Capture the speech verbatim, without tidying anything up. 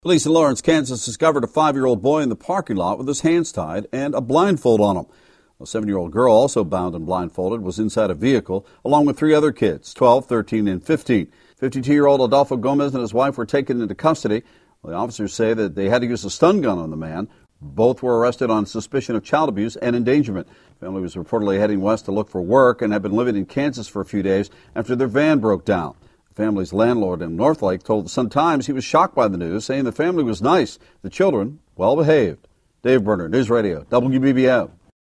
Police in Lawrence, Kansas discovered a five-year-old boy in the parking lot with his hands tied and a blindfold on him. A seven-year-old girl, also bound and blindfolded, was inside a vehicle along with three other kids, twelve, thirteen, and fifteen. fifty-two-year-old Adolfo Gomez and his wife were taken into custody. Well, the officers say that they had to use a stun gun on the man. Both were arrested on suspicion of child abuse and endangerment. The family was reportedly heading west to look for work and had been living in Kansas for a few days after their van broke down. The family's landlord in Northlake told the Sun-Times he was shocked by the news, saying the family was nice, the children well behaved. Dave Berner, News Radio, W B B M.